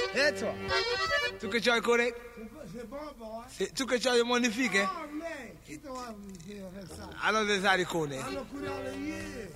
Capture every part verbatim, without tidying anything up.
Et toi? Tu que tu as correct? C'est bon, bon. Tu que tu as magnifique, hein? Oh, mais, qui t'a fait ça? Alors, des haricots, hein? Alors, qu'on a le yé.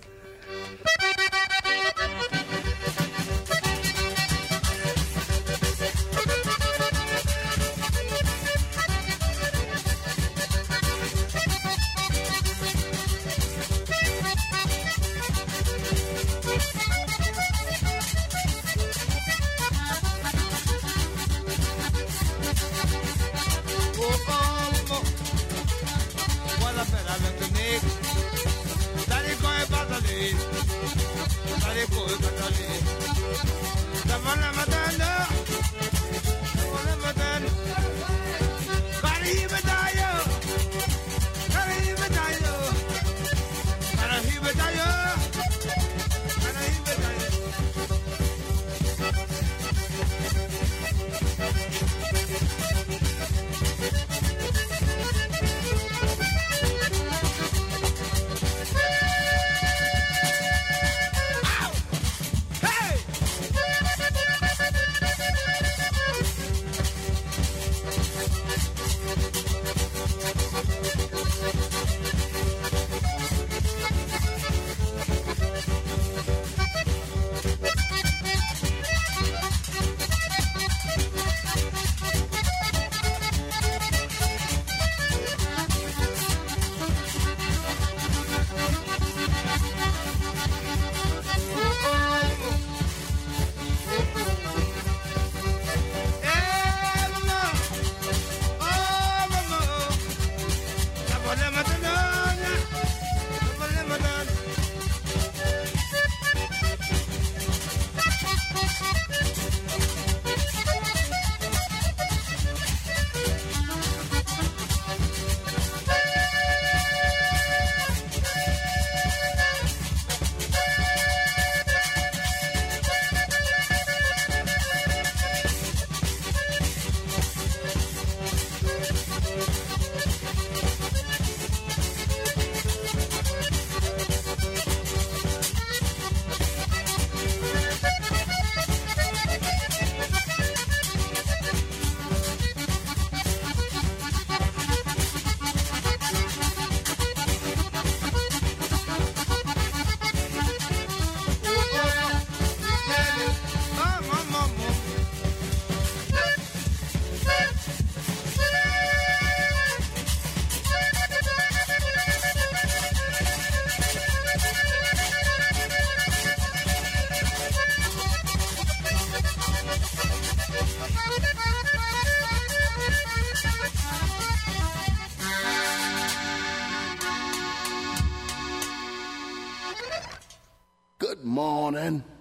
Morning.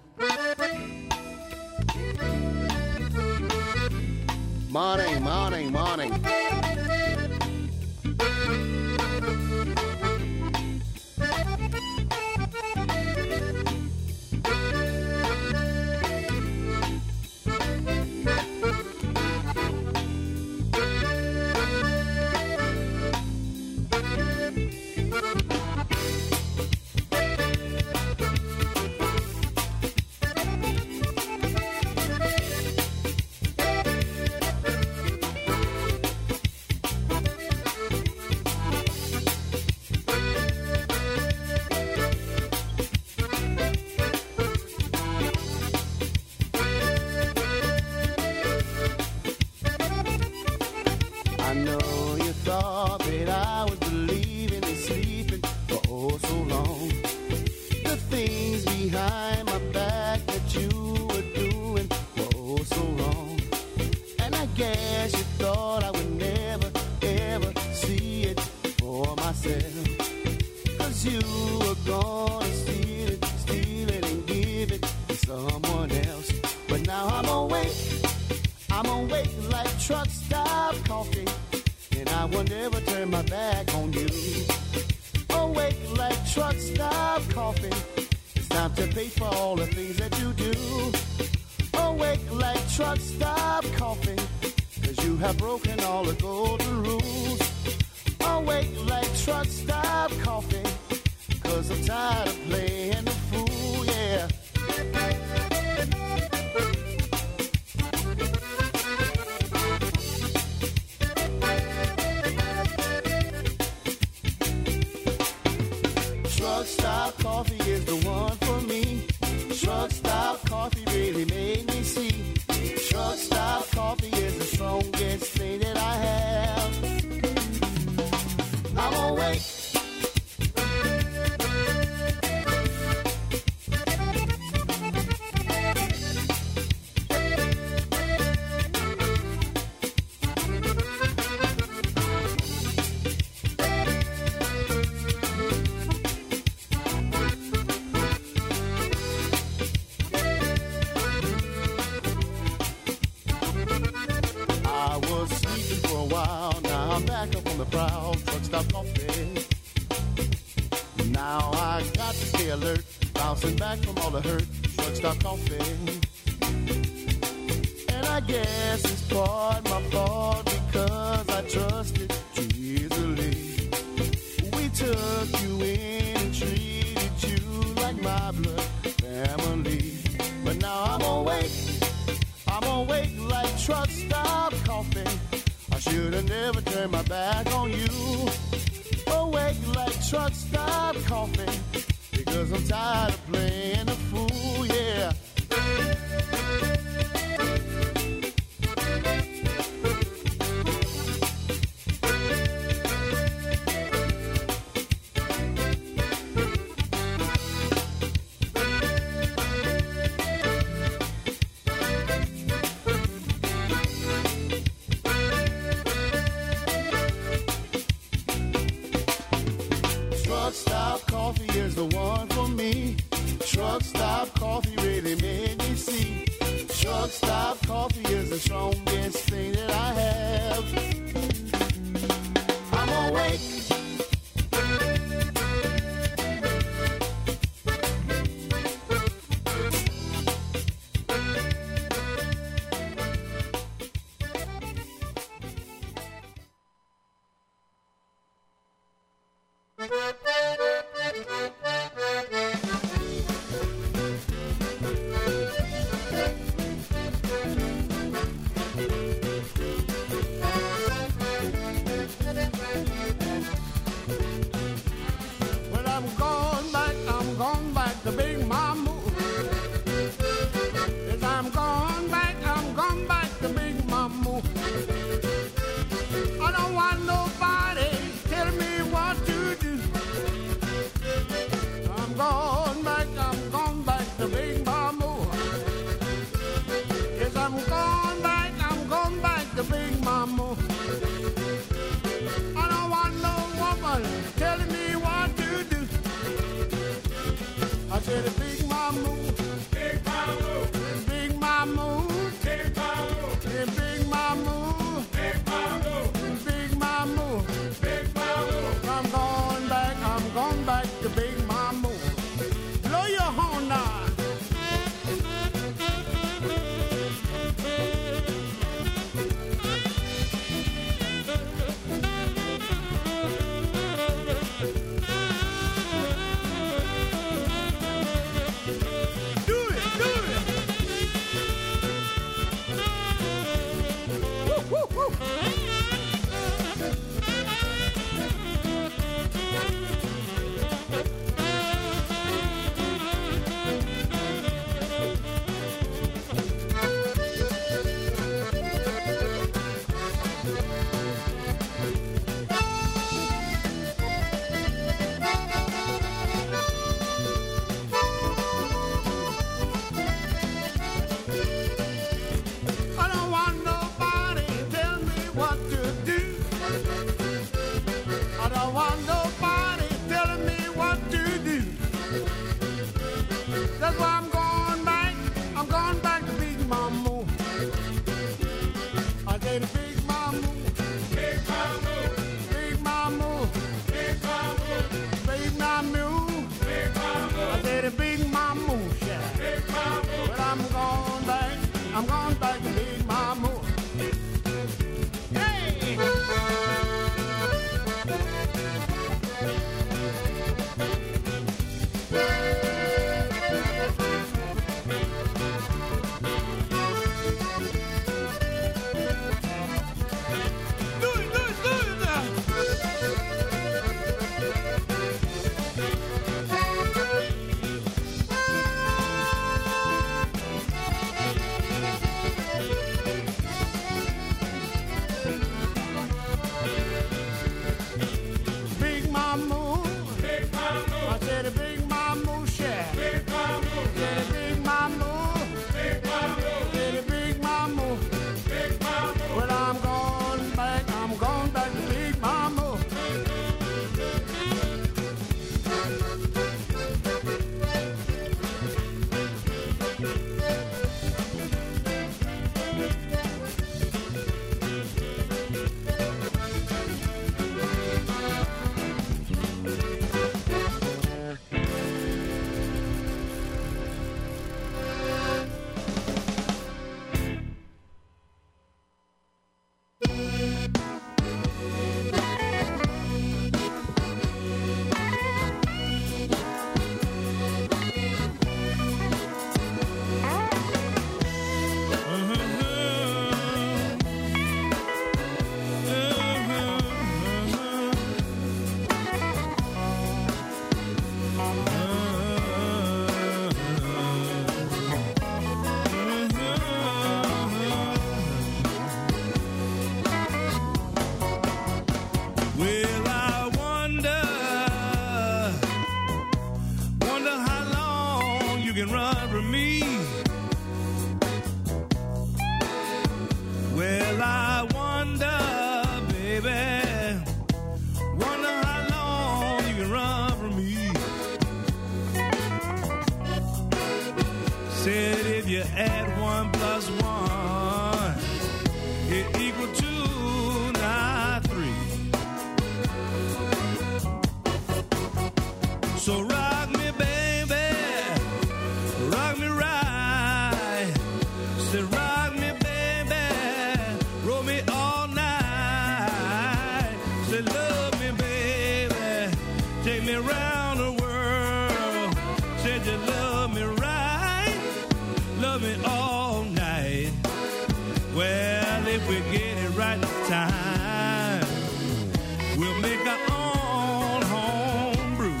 Morning, morning, morning. proud truck stop coffee. Now I got to stay alert, bouncing back from all the hurt, truck stop coffee. And I guess it's part my fault because I trusted too easily. We took you in and treated you like my blood family. But now I'm awake, I'm awake like truck stop coffee. I should have never turned my back on you. Awake like truck stop coffee, because I'm tired of playing the fool, yeah. Truck stop coffee is the one for me. Truck stop coffee really made me see. Truck stop coffee is the strongest thing that I have. I'm awake. Well, I'm going back, I'm going back to Big Mama. Yes, I'm going back, I'm going back to Big Mama. I don't want nobody telling me what to do. I'm going back, I'm going back to Big Mama. Yes, I'm going back, I'm going back to Big Mama. I don't want no woman telling me what to do. I said, Big Mama, Big Mama, Big Mama, Big Mama, Big Mama, Big Mama, Big Mama, Big Mama. I'm going back, I'm going back to Big Mama. Blow your horn now. Do it, do it. Woo, woo, woo. I don't want nobody tell me what to do. I don't want nobody telling me what to do. That's why I'm going back, I'm going back to Big Mama. I say to Big Mama, Big Mama, Big Mama, Big Mama, Big Mama, Big Mama. I say to Big Mama, yeah. Big Mama. But I'm going back, I'm going back to Big Mama. Hey! Do it, do it, do it now. you add one plus one, it equal two, not three. So rock me, baby, rock me right. Say rock me, baby, roll me all night. Say love me, baby, take me around the world. Said you love me right, love me all night. Well, if we get it right this time, we'll make our own home brew.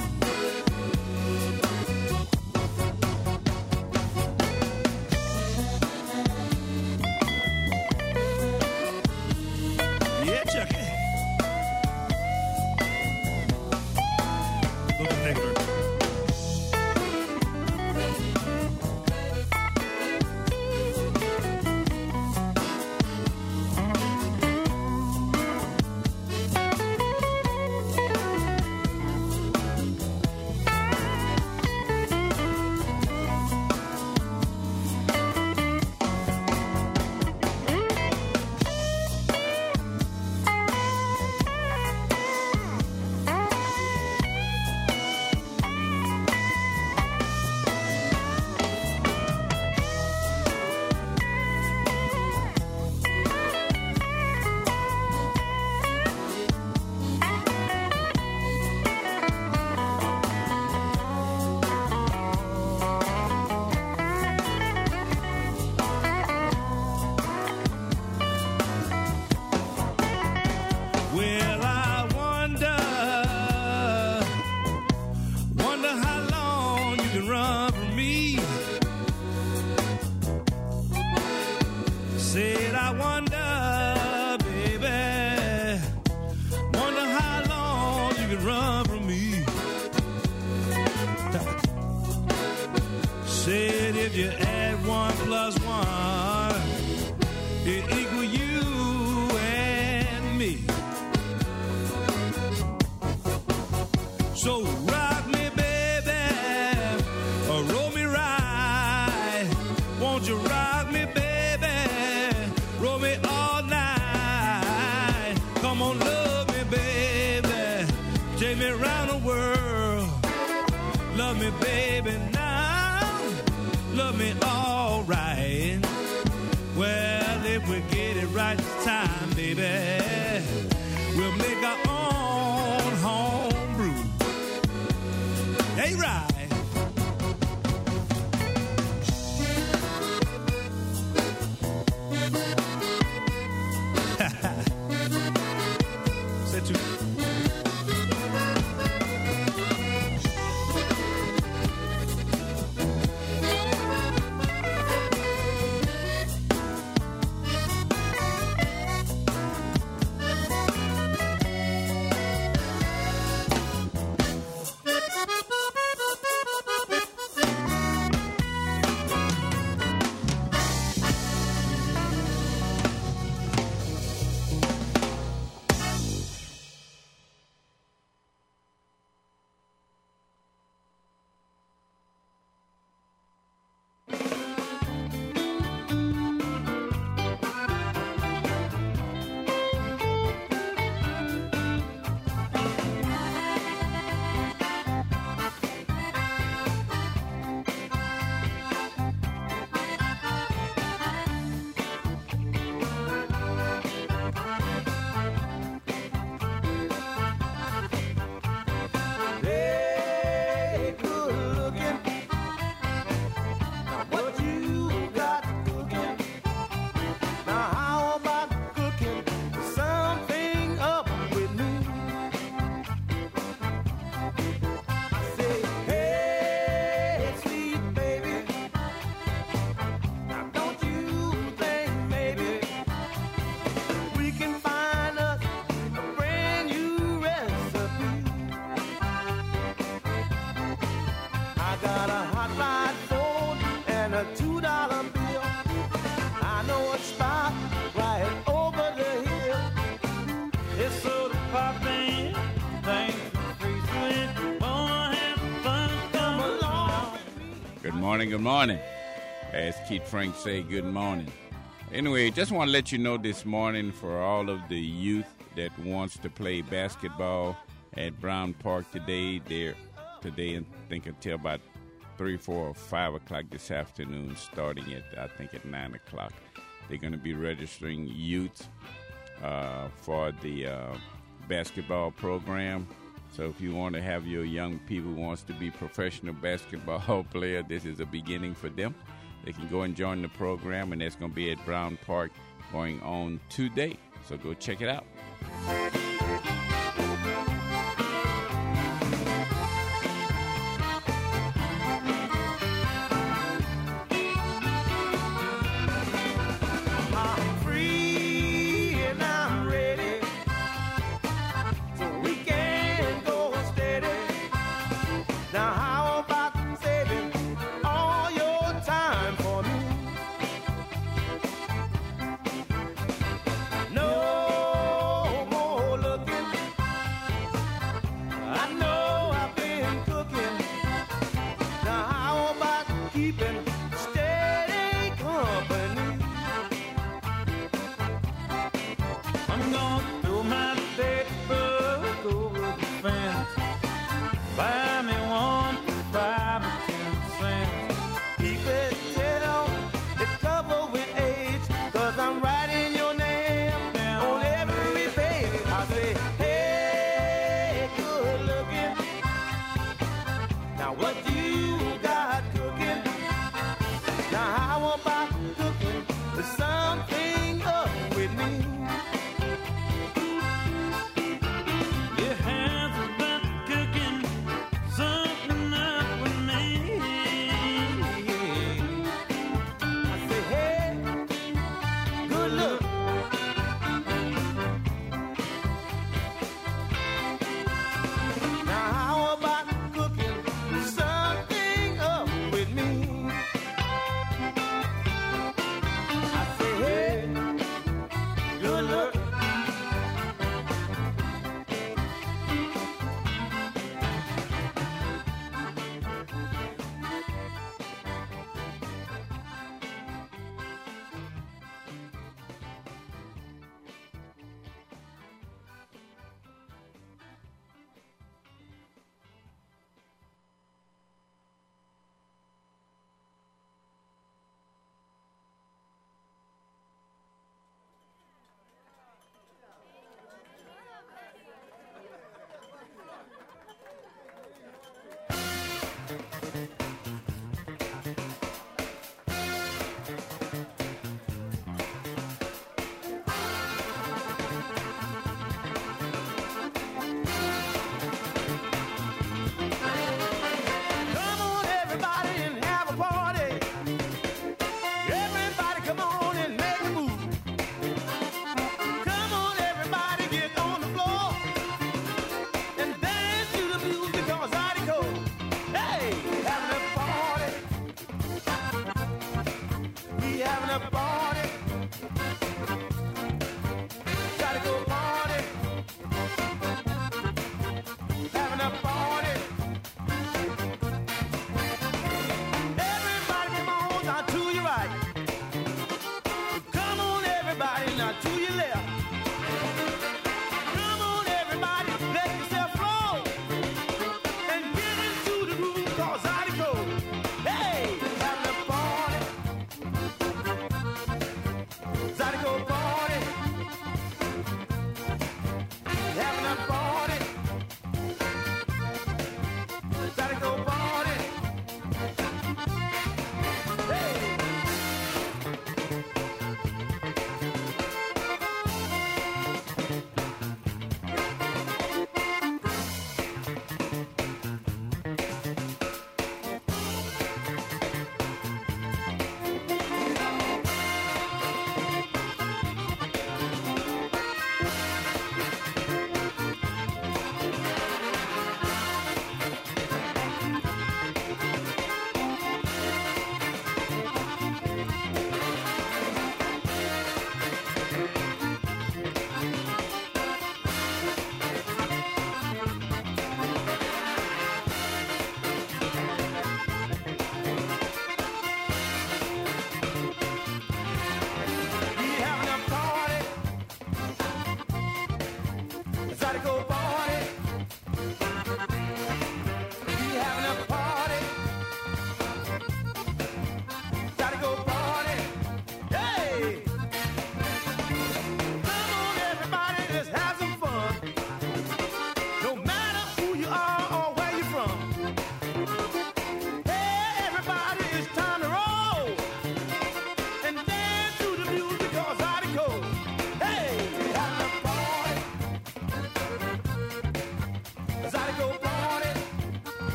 Yeah, Chucky. Look at nigger. Well, I wonder, wonder how long you can run from me. Said I wonder, baby, wonder how long you can run from me. Said if you add one plus one, it equal you and me. So rock me, baby, or roll me right. Won't you rock me, baby, roll me all night. Come on, love me, baby, take me around the world. Love me, baby, now, love me all right. Well, if we get it right this time, baby, we'll make our own home brew. Hey, right. Say two. Good morning, good morning. As Keith Frank say, good morning. Anyway, just want to let you know this morning for all of the youth that wants to play basketball at Brown Park today, they're today, I think until about three, four, or five o'clock this afternoon, starting at, I think, at nine o'clock. They're going to be registering youth uh, for the uh, basketball program. So if you want to have your young people who wants to be professional basketball player, this is a beginning for them. They can go and join the program, and that's going to be at Brown Park going on today. So go check it out.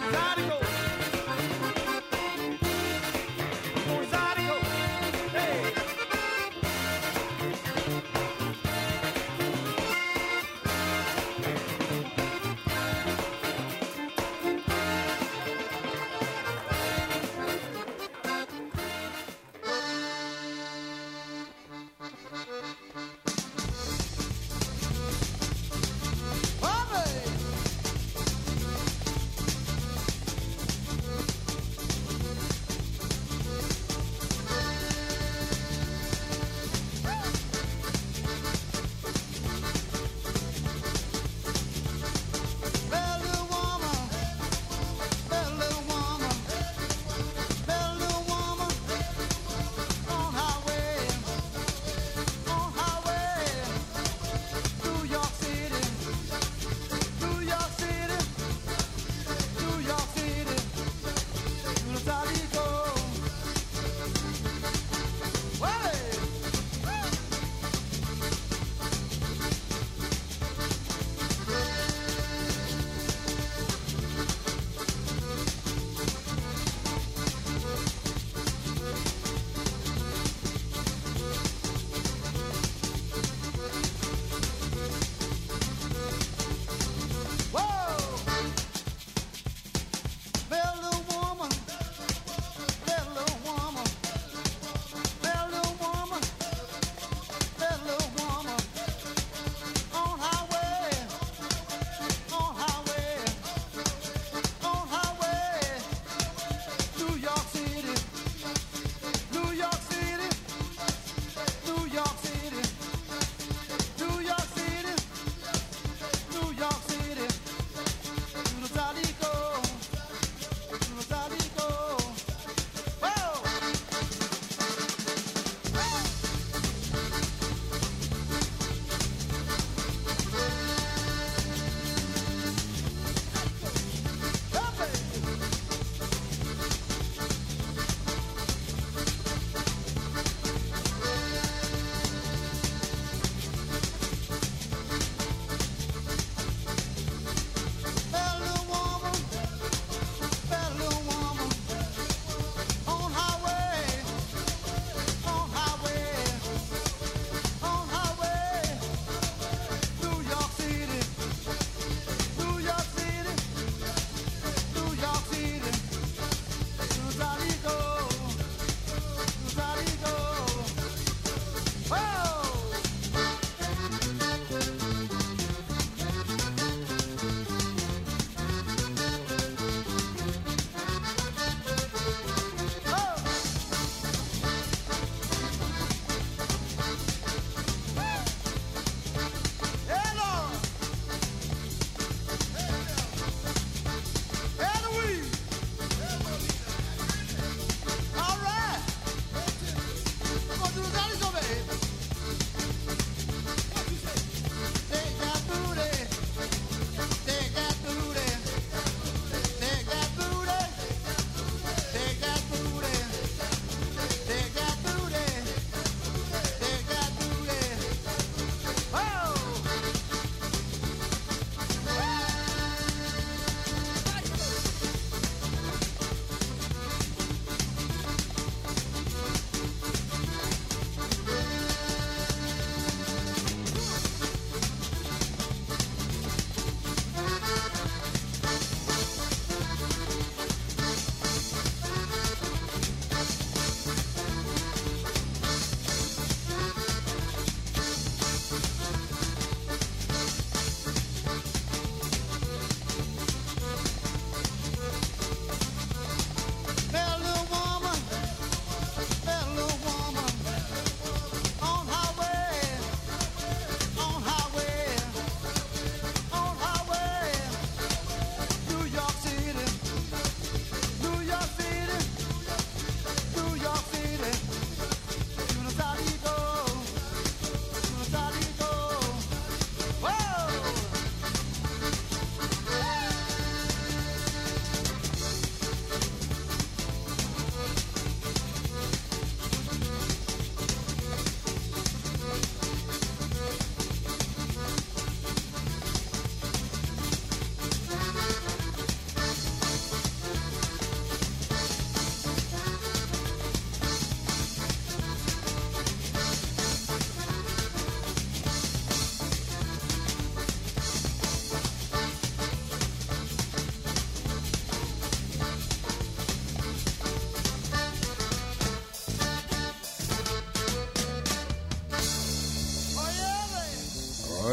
Zydeco. Going Zydeco. Hey.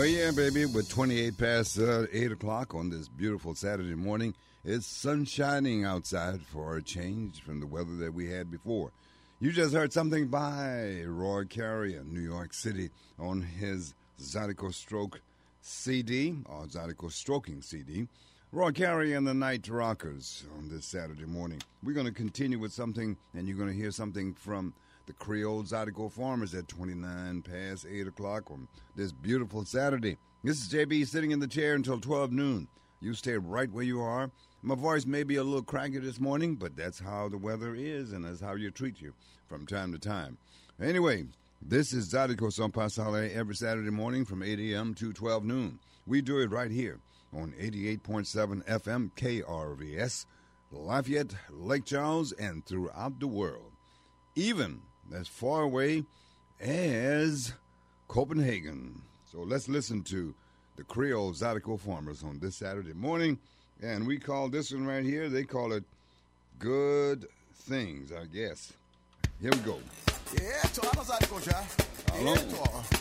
yeah, baby. With twenty-eight past uh, eight o'clock on this beautiful Saturday morning, it's sun shining outside for a change from the weather that we had before. You just heard something by Roy Carey in New York City on his Zydeco Stroke C D, or Zydeco Stroking C D. Roy Carey and the Night Rockers on this Saturday morning. We're going to continue with something, and you're going to hear something from the Creole Zydeco Farmers at twenty-nine past eight o'clock on this beautiful Saturday. This is J B sitting in the chair until twelve noon. You stay right where you are. My voice may be a little craggy this morning, but that's how the weather is, and that's how you treat you from time to time. Anyway, this is Zydeco Son Pasale every Saturday morning from eight a.m. to twelve noon. We do it right here on eighty-eight point seven F M K R V S, Lafayette, Lake Charles, and throughout the world. Even as far away as Copenhagen. So let's listen to the Creole Zydeco Farmers on this Saturday morning. And we call this one right here, they call it Good Things, I guess. Here we go. Yeah, to I'm a Zydeco, Jack. Hello. Yeah, to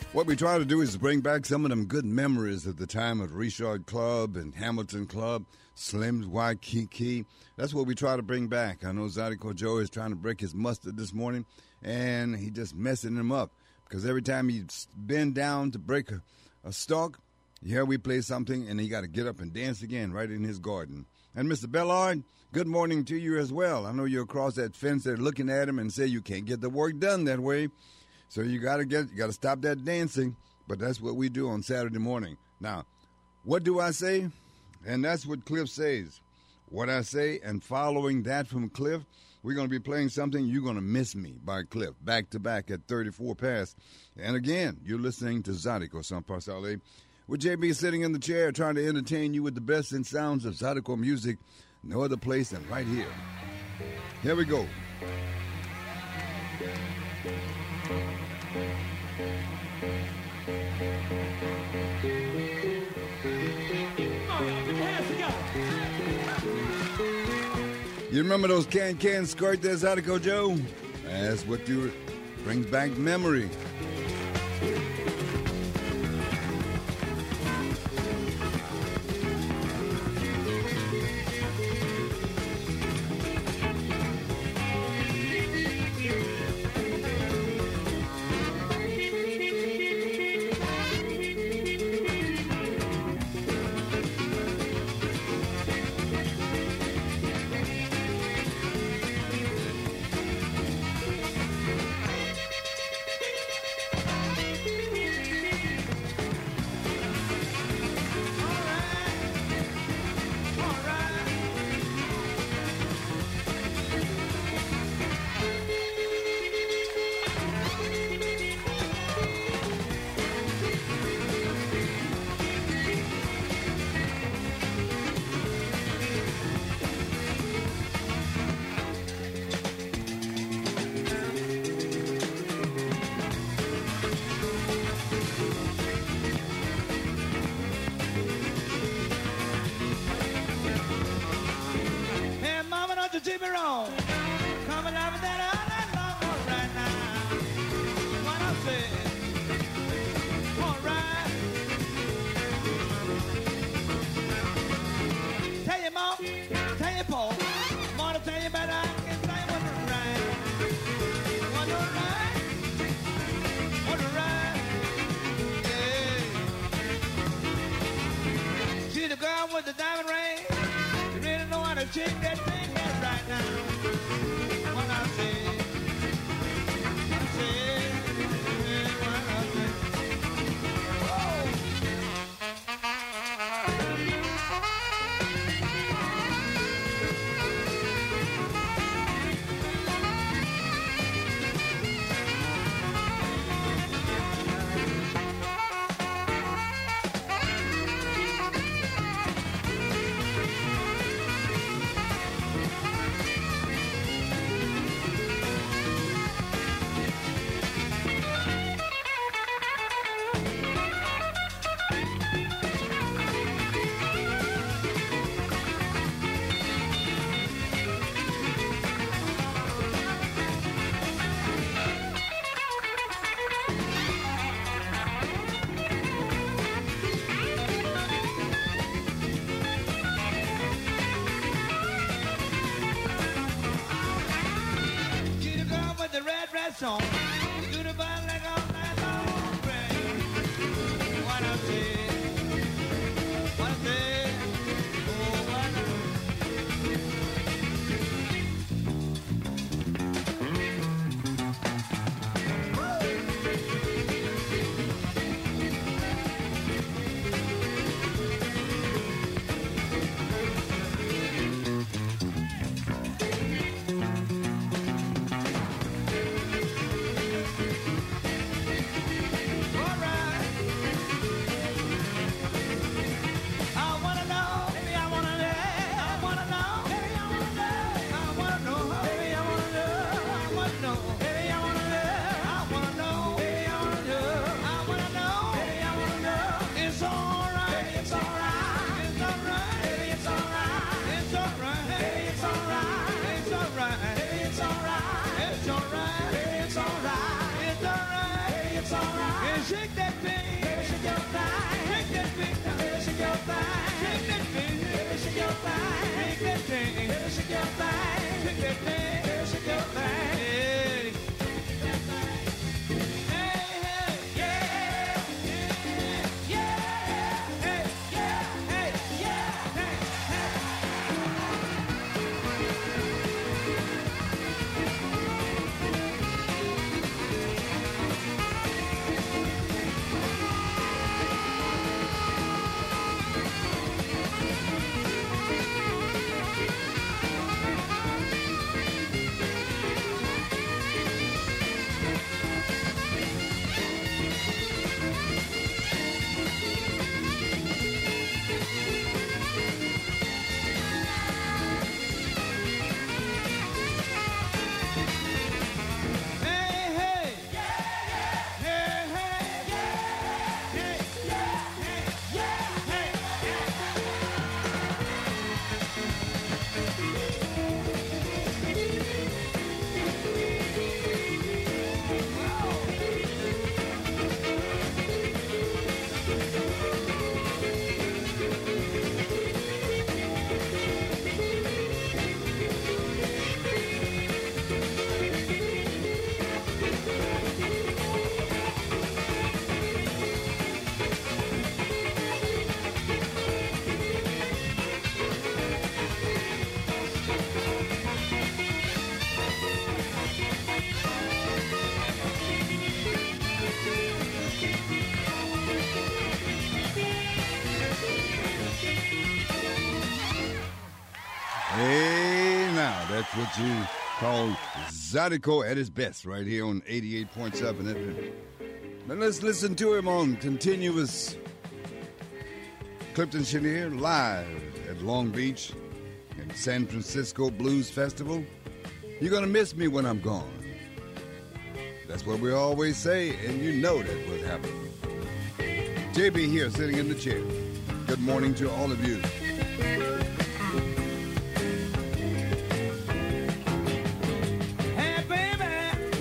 What we try to do is bring back some of them good memories of the time of Richard Club and Hamilton Club, Slim's Waikiki. That's what we try to bring back. I know Zydeco Joe is trying to break his mustard this morning, and he just messing him up because every time he bend down to break a, a stalk, here we play something, and he got to get up and dance again right in his garden. And Mister Bellard, good morning to you as well. I know you're across that fence there looking at him and say you can't get the work done that way. So you gotta get, you gotta stop that dancing. But that's what we do on Saturday morning. Now, what do I say? And that's what Cliff says. What I say, and following that from Cliff, we're gonna be playing something You're Gonna Miss Me by Cliff, back to back at thirty-four past. And again, you're listening to Zydeco San Pasale, with J B sitting in the chair trying to entertain you with the best in sounds of Zydeco music, no other place than right here. Here we go. You remember those can-can skirt there, Zydeco Joe? That's what you brings back memory. song. Do the band like all night long, babe. What I say, what I say, oh, what I Shake that thing. Baby, shake your thigh. Shake that thing. Baby, shake your thigh. Shake that thing. Baby, shake your thigh. Shake that thing. Baby, shake your thigh. Shake that thing. Baby, shake your thigh. Hey. Hey, now, that's what you call Zydeco at his best right here on eighty-eight point seven F M. Now let's listen to him on continuous Clifton Chenier live at Long Beach and San Francisco Blues Festival. You're going to miss me when I'm gone. That's what we always say, and you know that will happen. J B here, sitting in the chair. Good morning to all of you. Hey, baby,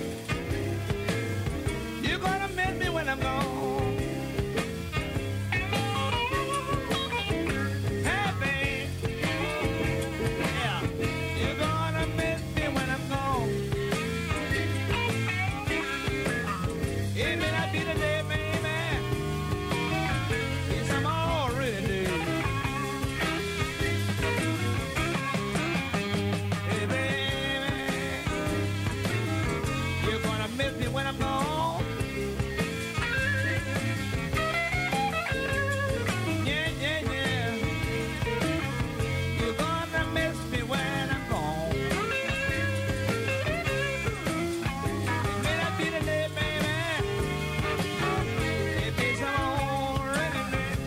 you're gonna miss me when I'm gone. Hey, baby, yeah, you're gonna miss me when I'm gone. It may not be the day, baby, yes, I'm already dead. Hey, baby, you're gonna miss me when I'm gone. Yeah, yeah, yeah. You're gonna miss me when I'm gone. It may not be the day, baby. It means I'm already dead.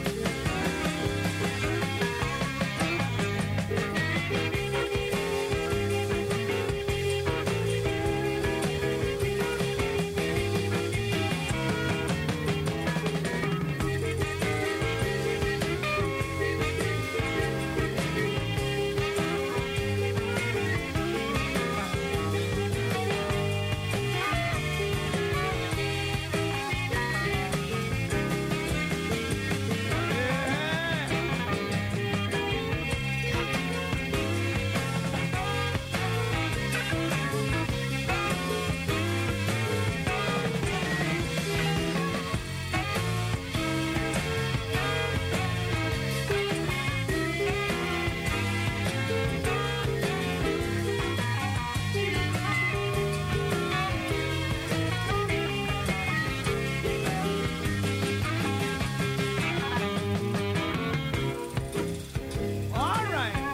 All right.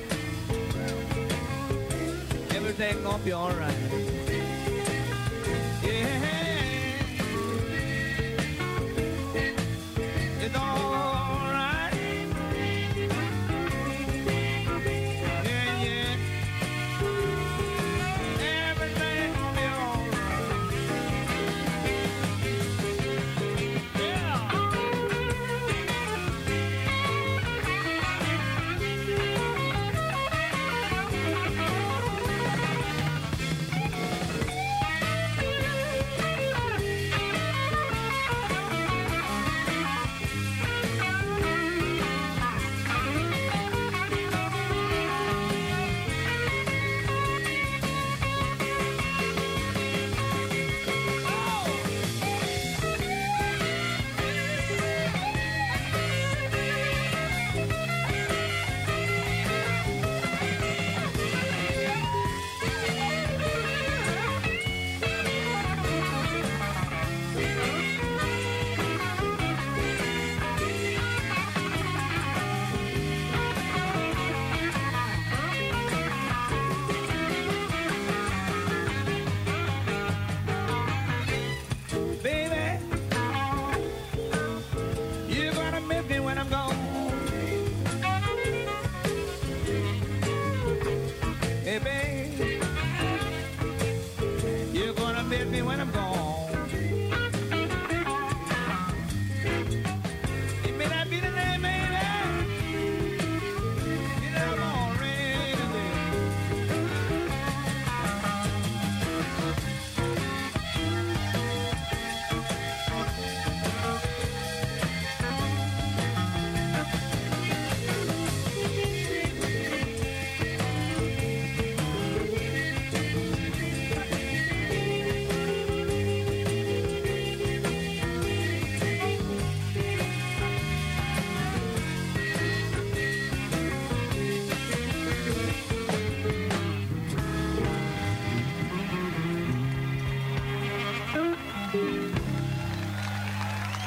Everything gonna be all right. Yeah. It's all right. Yeah, yeah. Everything gonna be all right. Yeah.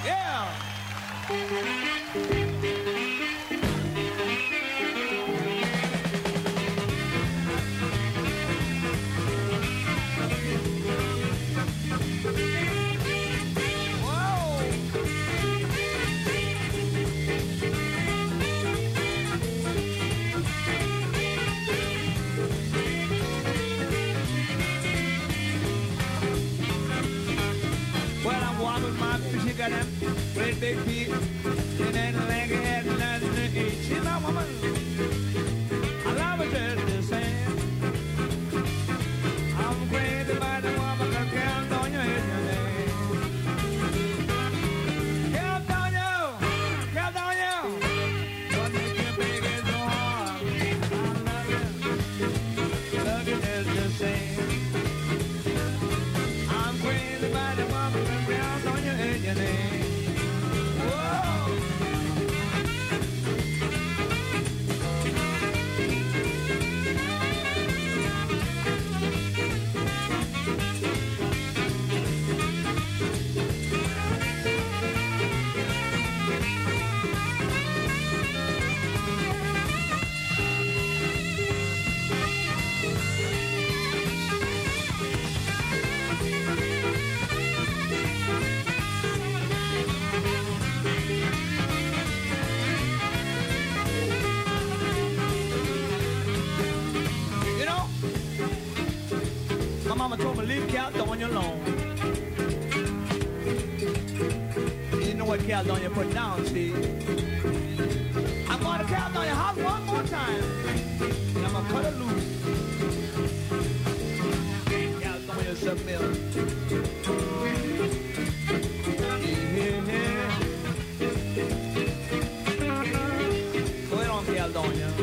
Yeah. Got them great big feet, and then like a head and nothing to eat. She's my woman. I love her just the same. I'm crazy about the woman that counts on your head, your name. Count on you, count on you. What makes you big and so hard? I love you, love you just the same. I'm crazy about the woman that counts on your head, your name. Mama told me leave Caledonia alone. You know what Caledonia put down, Steve? I'm going to Caledonia House one more time. And I'm going to cut it loose. Caledonia submill. Yeah, yeah. Go ahead on, Caledonia.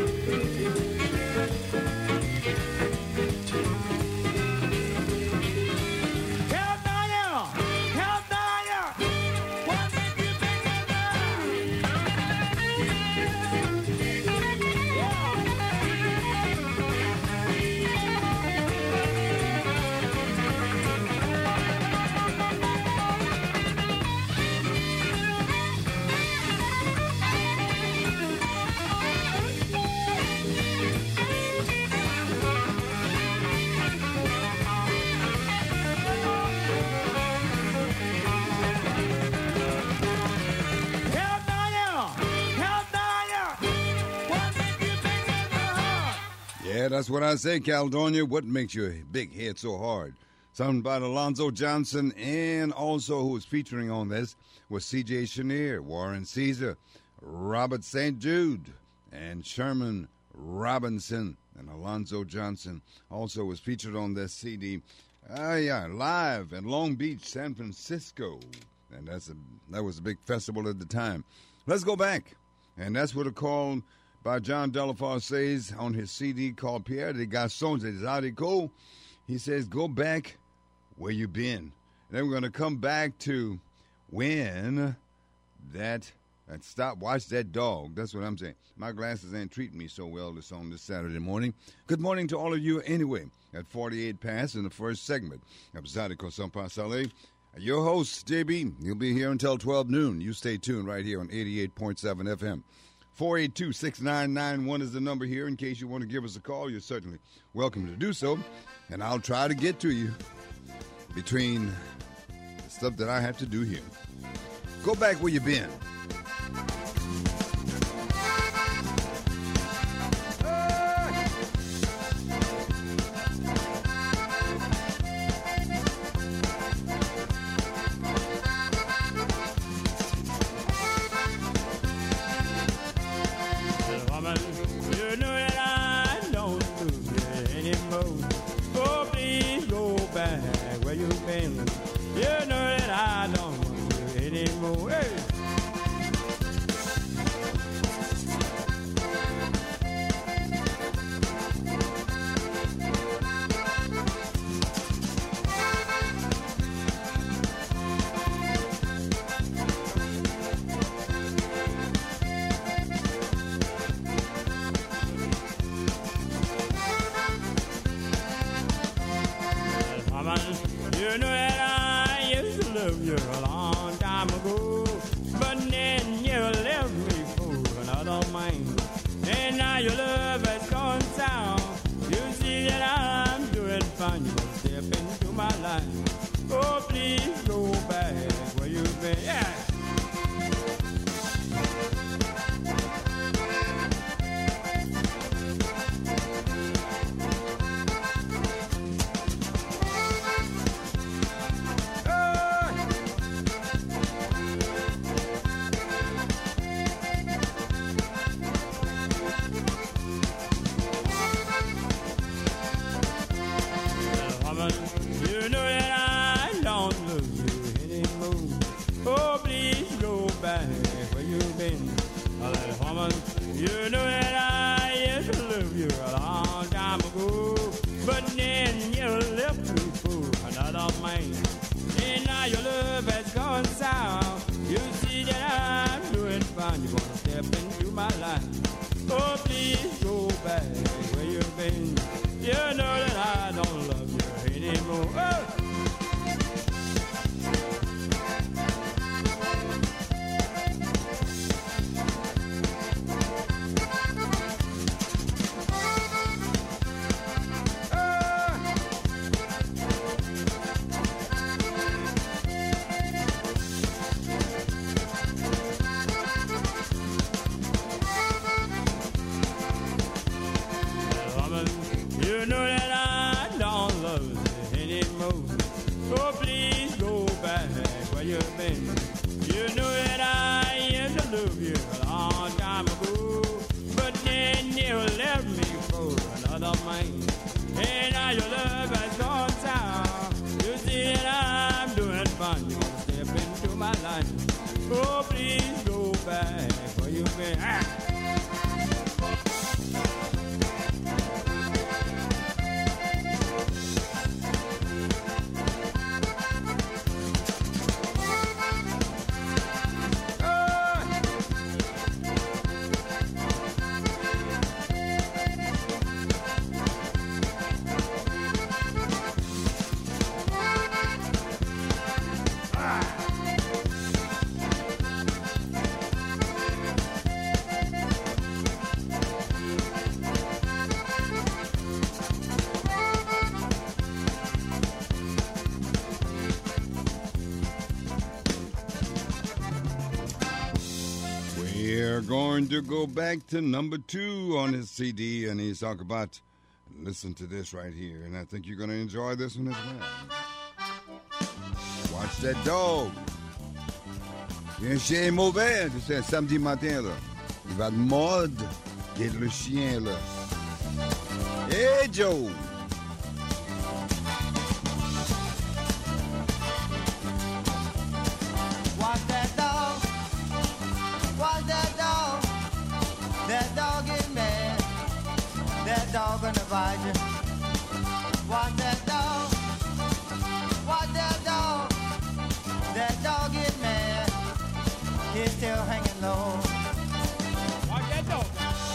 Yeah, that's what I say, Caledonia. What makes your big head so hard? Something about Alonzo Johnson, and also who was featuring on this was C J Chenier, Warren Caesar, Robert Saint Jude, and Sherman Robinson. And Alonzo Johnson also was featured on this C D. Ah, uh, yeah, live in Long Beach, San Francisco. And that's a, that was a big festival at the time. Let's go back. And that's what it called by John Delafosse says on his C D called Pierre des Garçons des Haricots. He says, go back where you been. And then we're going to come back to when that, that stop, watch that dog. That's what I'm saying. My glasses ain't treating me so well this on this Saturday morning. Good morning to all of you anyway. At forty-eight past in the first segment of Zydeco Sans Passer. Your host, J B, you'll be here until twelve noon. You stay tuned right here on eighty-eight point seven F M. four eight two, six nine nine one is the number here. In case you want to give us a call, you're certainly welcome to do so. And I'll try to get to you between the stuff that I have to do here. Go back where you've been. You know that I used to love you a long time ago. love you a long time ago, but then you left me for another man. And now your love has gone sour. You see that I'm doing fine. You wanna step into my life. Oh, please go back where you've been. Ah. We're going to go back to number two on his C D, and he's talking about, listen to this right here, and I think you're going to enjoy this one as well. Watch that dog. Il y a un chien mauvais, c'est un samedi matin, là. Il va de mode, il est le chien, là. Hey, Joe! Watch that dog. Watch that dog. That dog is mad. That dog gonna bite you. Watch that dog. Watch that dog. That dog is mad. He's still hanging low. Watch that dog.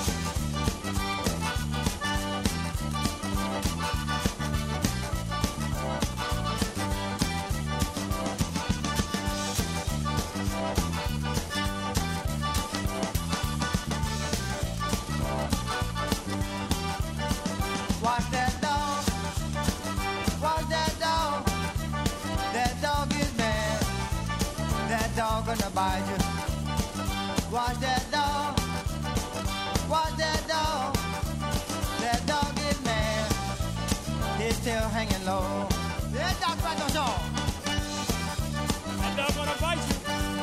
Watch that dog. Watch that dog. That dog is mad. That dog gonna bite you. Watch that dog. Watch that dog. That dog is mad. He's still hanging low. That dog, fais attention. That dog gonna bite you.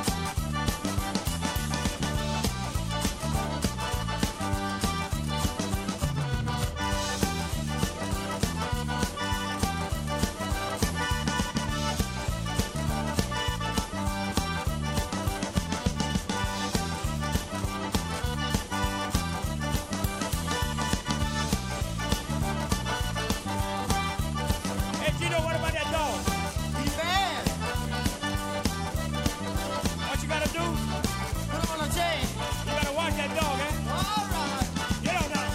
Hey, Gino, what about that dog? He's bad. What you gotta do? Put him on a chain. You gotta watch that dog, eh? All right. Get on now.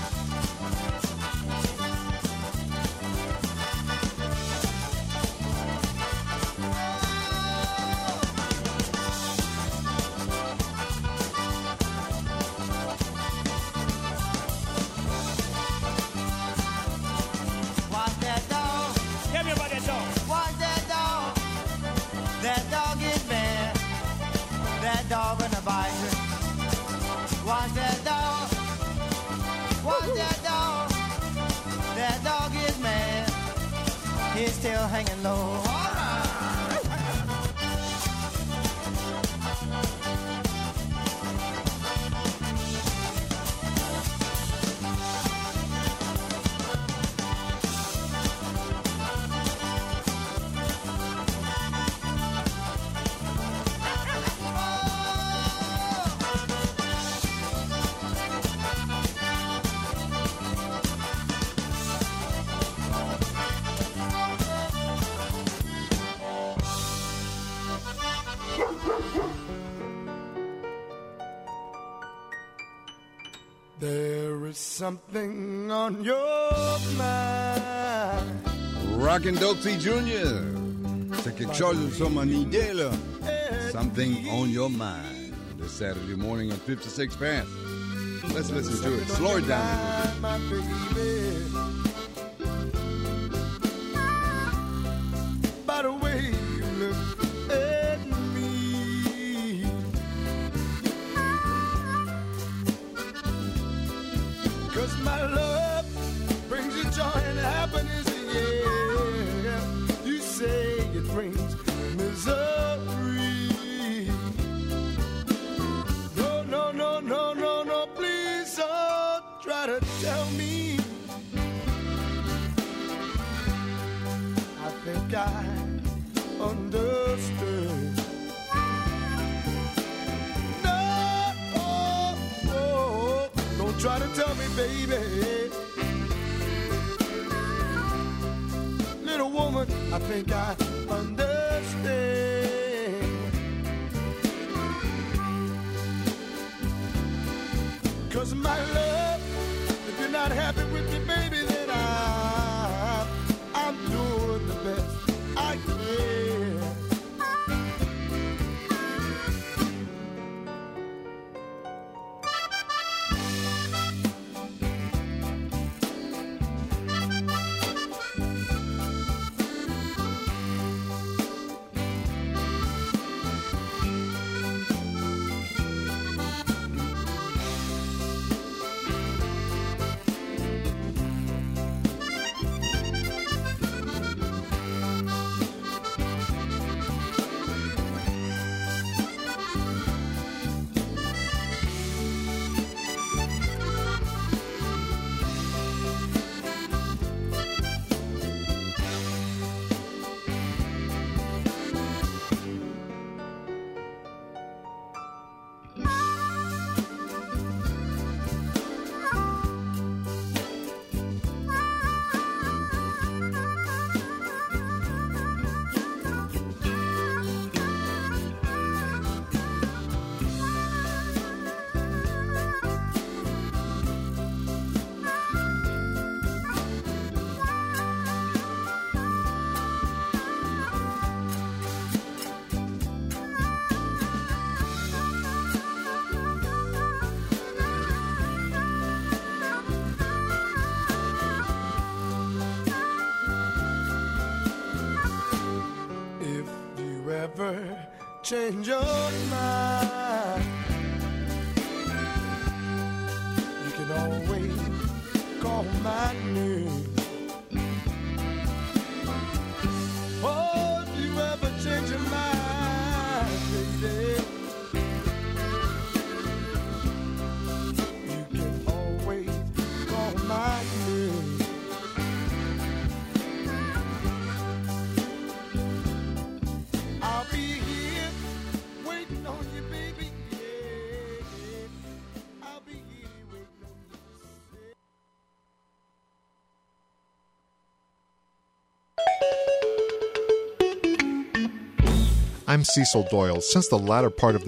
Watch that dog. Tell me about that dog. Watch that dog. That dog is bad. That dog gonna bite you. Watch that dog. Watch that dog. That dog is mad. He's still hanging low. All right. There is something on your mind. Rockin' Dopsy Junior C'est quelque chose sur mon idée, là. Something on your mind. This Saturday morning at fifty-six past. Let's listen to it. Slow it down. My baby. By the way you look at me, 'cause my love brings you joy and happiness, yeah. You say it brings misery. try to tell me. I think I understood. No, oh, oh, don't try to tell me, baby. Little woman, I think I understand. Cause my love, if you're not happy with me, baby, then I, I'm doing the best I can. Change your mind. You can always call my name. Oh, if you ever change your mind, baby, you can always call my name. I'll be here waiting on you, baby. Yeah, yeah. I'll be here waiting on you. I'm Cecil Doyle. Since the latter part of